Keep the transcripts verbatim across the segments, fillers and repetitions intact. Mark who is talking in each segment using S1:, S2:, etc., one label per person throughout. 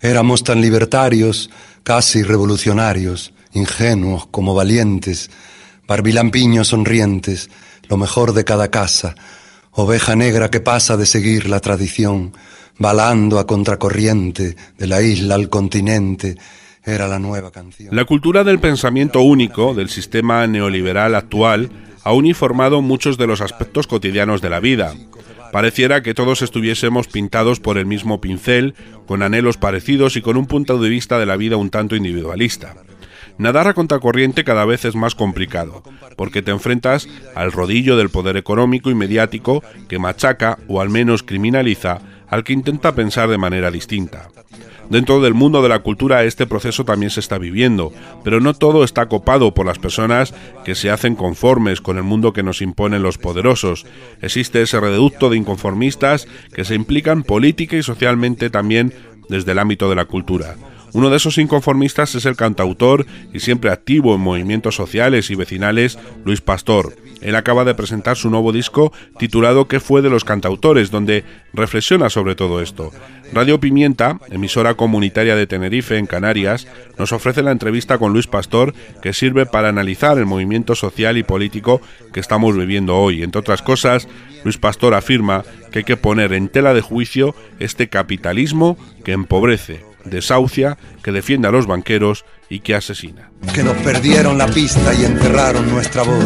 S1: Éramos tan libertarios, casi revolucionarios, ingenuos como valientes, barbilampiños sonrientes, lo mejor de cada casa, oveja negra que pasa de seguir la tradición, balando a contracorriente de la isla al continente. Era la nueva canción.
S2: La cultura del pensamiento único del sistema neoliberal actual ha uniformado muchos de los aspectos cotidianos de la vida. Pareciera que todos estuviésemos pintados por el mismo pincel, con anhelos parecidos y con un punto de vista de la vida un tanto individualista. Nadar a contracorriente cada vez es más complicado, porque te enfrentas al rodillo del poder económico y mediático que machaca, o al menos criminaliza, al que intenta pensar de manera distinta. Dentro del mundo de la cultura este proceso también se está viviendo, pero no todo está copado por las personas que se hacen conformes con el mundo que nos imponen los poderosos. Existe ese reducto de inconformistas que se implican política y socialmente también desde el ámbito de la cultura. Uno de esos inconformistas es el cantautor y siempre activo en movimientos sociales y vecinales, Luis Pastor. Él acaba de presentar su nuevo disco titulado ¿Qué fue de los cantautores?, donde reflexiona sobre todo esto. Radio Pimienta, emisora comunitaria de Tenerife, en Canarias, nos ofrece la entrevista con Luis Pastor, que sirve para analizar el movimiento social y político que estamos viviendo hoy. Entre otras cosas, Luis Pastor afirma que hay que poner en tela de juicio este capitalismo que empobrece, desahucia, que defiende a los banqueros y que asesina.
S1: Que nos perdieron la pista y enterraron nuestra voz.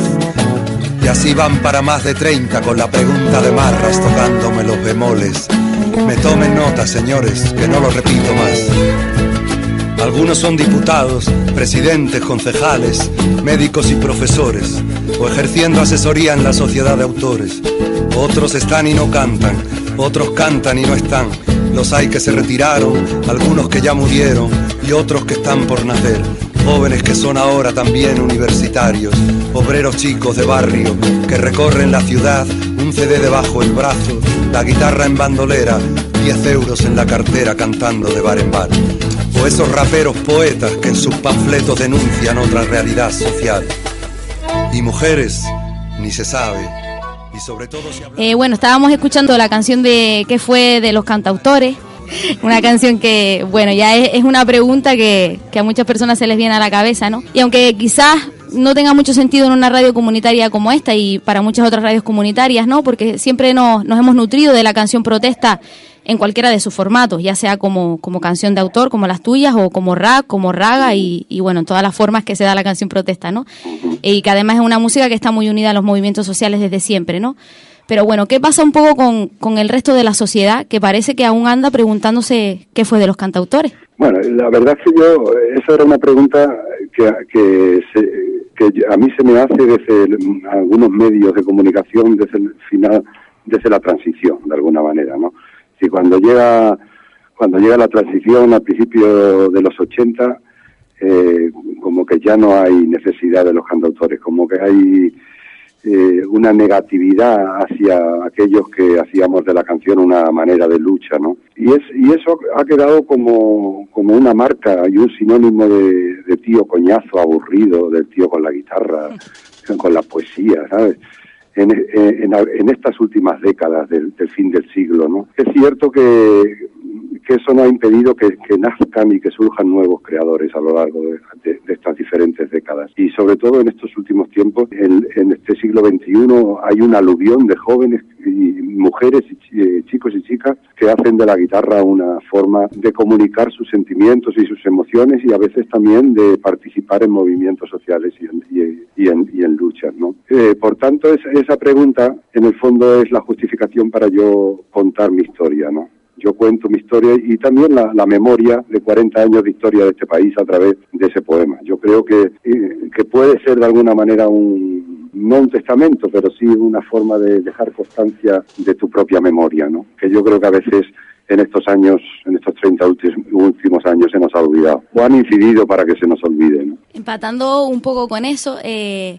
S1: Y así van para más de treinta con la pregunta de Marras tocándome los bemoles. Me tomen nota, señores, que no lo repito más. Algunos son diputados, presidentes, concejales, médicos y profesores, o ejerciendo asesoría en la sociedad de autores. Otros están y no cantan, otros cantan y no están. Los hay que se retiraron, algunos que ya murieron y otros que están por nacer. Jóvenes que son ahora también universitarios, obreros chicos de barrio que recorren la ciudad, un C D debajo el brazo, la guitarra en bandolera, diez euros en la cartera cantando de bar en bar. O esos raperos poetas que en sus panfletos denuncian otra realidad social. Y mujeres, ni se sabe. Y sobre todo si habla...
S3: eh, bueno, estábamos escuchando la canción de ¿Qué fue de los cantautores? Una canción que, bueno, ya es, es una pregunta que, que a muchas personas se les viene a la cabeza, ¿no? Y aunque quizás no tenga mucho sentido en una radio comunitaria como esta y para muchas otras radios comunitarias, ¿no? Porque siempre nos, nos hemos nutrido de la canción protesta en cualquiera de sus formatos, ya sea como, como canción de autor, como las tuyas, o como rap, como raga, y, y bueno, en todas las formas que se da la canción protesta, ¿no? Y que además es una música que está muy unida a los movimientos sociales desde siempre, ¿no? Pero bueno, ¿qué pasa un poco con, con el resto de la sociedad, que parece que aún anda preguntándose qué fue de los cantautores?
S4: Bueno, la verdad es que yo, esa era una pregunta que, que, se, que a mí se me hace desde el, algunos medios de comunicación desde el final, desde la transición, de alguna manera, ¿no? Si cuando llega cuando llega la transición a principios de los ochenta, eh, como que ya no hay necesidad de los cantautores, como que hay eh, una negatividad hacia aquellos que hacíamos de la canción una manera de lucha, ¿no? Y es y eso ha quedado como como una marca y un sinónimo de, de tío coñazo aburrido, del tío con la guitarra, con la poesía, ¿sabes? En, en, en estas últimas décadas del, del fin del siglo, ¿no? Es cierto que, que eso no ha impedido que, que nazcan y que surjan nuevos creadores a lo largo de, de, de estas diferentes décadas. Y sobre todo en estos últimos tiempos, en, en este siglo veintiuno, hay un aluvión de jóvenes y mujeres, y eh, chicos y chicas, que hacen de la guitarra una forma de comunicar sus sentimientos y sus emociones, y a veces también de participar en movimientos sociales y en, y, y en, y en luchas, ¿no? Eh, por tanto, es, esa pregunta, en el fondo, es la justificación para yo contar mi historia, ¿no? Yo cuento mi historia y también la, la memoria de cuarenta años de historia de este país a través de ese poema. Yo creo que, eh, que puede ser de alguna manera un, no un testamento, pero sí una forma de dejar constancia de tu propia memoria, ¿no? Que yo creo que a veces en estos años, en estos treinta últimos años se nos ha olvidado, o han incidido para que se nos olvide, ¿no?
S3: Empatando un poco con eso, eh...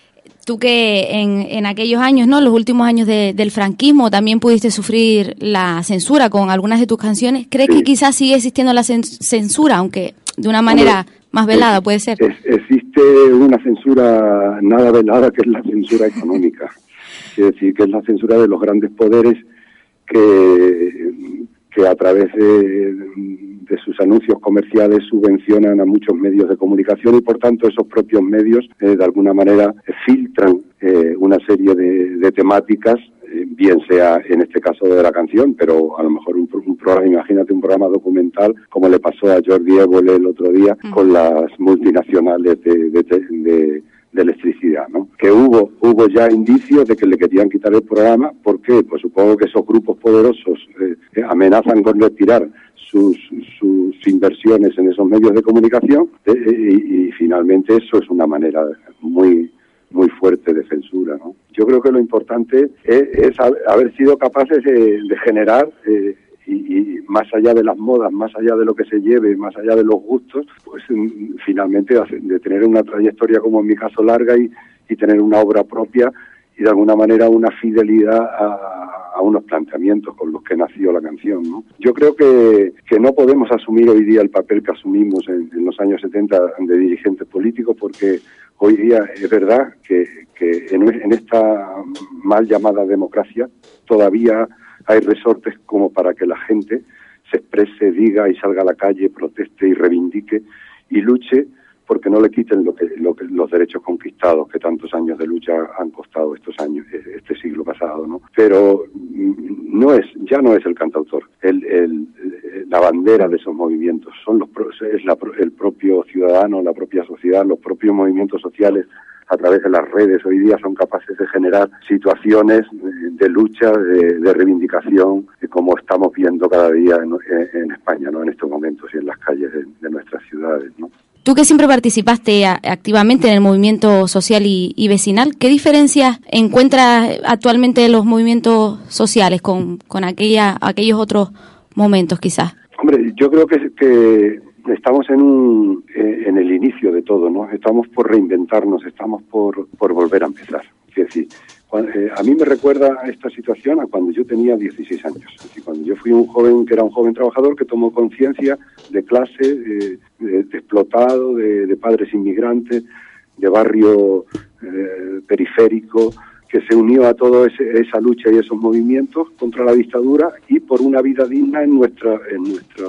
S3: tú que en, en aquellos años, ¿no?, los últimos años de, del franquismo, también pudiste sufrir la censura con algunas de tus canciones. ¿Crees sí. que quizás sigue existiendo la censura, aunque de una manera Hombre, más velada, puede ser?
S4: Es, existe una censura nada velada, que es la censura económica. Es decir, que es la censura de los grandes poderes que, que a través de, de sus anuncios comerciales subvencionan a muchos medios de comunicación y por tanto esos propios medios eh, de alguna manera filtran eh, una serie de, de temáticas, eh, bien sea en este caso de la canción, pero a lo mejor un, un programa, imagínate un programa documental como le pasó a Jordi Évole el otro día uh-huh. con las multinacionales de, de, de, de de electricidad, ¿no? Que hubo hubo ya indicios de que le querían quitar el programa. ¿Por qué? Pues supongo que esos grupos poderosos eh, amenazan con retirar sus, sus inversiones en esos medios de comunicación eh, y, y finalmente eso es una manera muy muy fuerte de censura, ¿no? Yo creo que lo importante es, es haber sido capaces de, de generar eh, Y, y más allá de las modas, más allá de lo que se lleve, más allá de los gustos, pues finalmente de tener una trayectoria como en mi caso larga y, y tener una obra propia y de alguna manera una fidelidad a, a unos planteamientos con los que nació la canción, ¿no? Yo creo que, que no podemos asumir hoy día el papel que asumimos en, en los años setenta de dirigentes políticos porque hoy día es verdad que, que en, en esta mal llamada democracia todavía hay resortes como para que la gente se exprese, diga y salga a la calle, proteste y reivindique y luche porque no le quiten lo que, lo que los derechos conquistados que tantos años de lucha han costado estos años, este siglo pasado, ¿no? Pero no es, ya no es el cantautor, el, el, la bandera de esos movimientos, son los es la, el propio ciudadano, la propia sociedad, los propios movimientos sociales a través de las redes hoy día son capaces de generar situaciones de lucha, de, de reivindicación, como estamos viendo cada día en, en España, ¿no? En estos momentos y en las calles de, de nuestras ciudades, ¿no?
S3: Tú que siempre participaste a, activamente en el movimiento social y, y vecinal, ¿qué diferencias encuentras actualmente en los movimientos sociales con, con aquella, aquellos otros momentos quizás?
S4: Hombre, yo creo que, que estamos en un eh, en el inicio de todo, ¿no? Estamos por reinventarnos, estamos por, por volver a empezar. Es decir, cuando, eh, a mí me recuerda a esta situación a cuando yo tenía dieciséis años. Es decir, cuando yo fui un joven que era un joven trabajador que tomó conciencia de clase, eh, de, de explotado, de, de padres inmigrantes, de barrio eh, periférico, que se unió a toda esa lucha y esos movimientos contra la dictadura y por una vida digna en nuestra en nuestra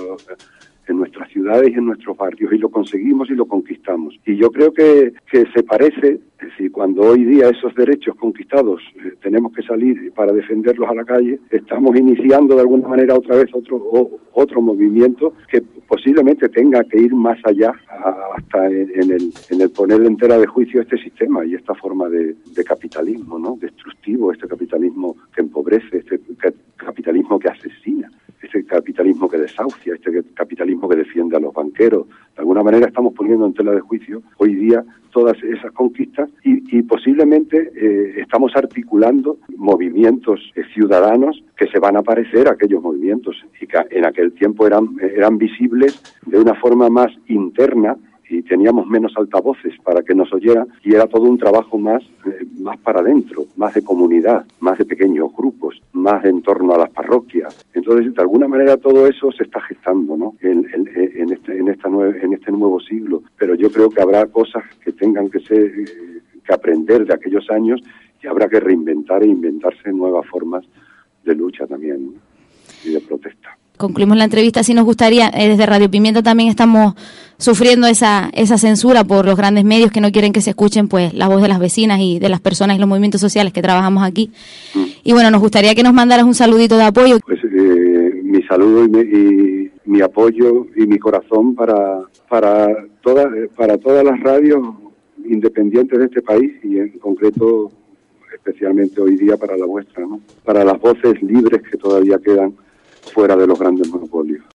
S4: en nuestras ciudades y en nuestros barrios, y lo conseguimos y lo conquistamos. Y yo creo que, que se parece, es decir, cuando hoy día esos derechos conquistados eh, tenemos que salir para defenderlos a la calle, estamos iniciando de alguna manera otra vez otro o, otro movimiento que posiblemente tenga que ir más allá a, hasta en, en, el, en el poner entera de juicio este sistema y esta forma de, de capitalismo, ¿no? Destructivo, este capitalismo que empobrece, este capitalismo que asesina, este capitalismo que desahucia, este capitalismo que defiende a los banqueros. De alguna manera estamos poniendo en tela de juicio hoy día todas esas conquistas y, y posiblemente eh, estamos articulando movimientos eh, ciudadanos que se van a parecer a aquellos movimientos y que en aquel tiempo eran, eran visibles de una forma más interna y teníamos menos altavoces para que nos oyeran y era todo un trabajo más, eh, más para adentro, más de comunidad, más de pequeños grupos, más en torno a las parroquias. Entonces, de alguna manera todo eso se está gestando, ¿no? En, en, en, este, en, esta nueve, en este nuevo siglo. Pero yo creo que habrá cosas que tengan que ser, eh, que aprender de aquellos años y habrá que reinventar e inventarse nuevas formas de lucha también, ¿no? Y de protesta.
S3: Concluimos la entrevista. Sí nos gustaría, eh, desde Radio Pimienta también estamos sufriendo esa esa censura por los grandes medios que no quieren que se escuchen pues la voz de las vecinas y de las personas y los movimientos sociales que trabajamos aquí. Mm. Y bueno, nos gustaría que nos mandaras un saludito de apoyo.
S4: Pues eh, mi saludo y mi, y mi apoyo y mi corazón para para todas para todas las radios independientes de este país y en concreto especialmente hoy día para la vuestra, ¿no? Para las voces libres que todavía quedan fuera de los grandes monopolios.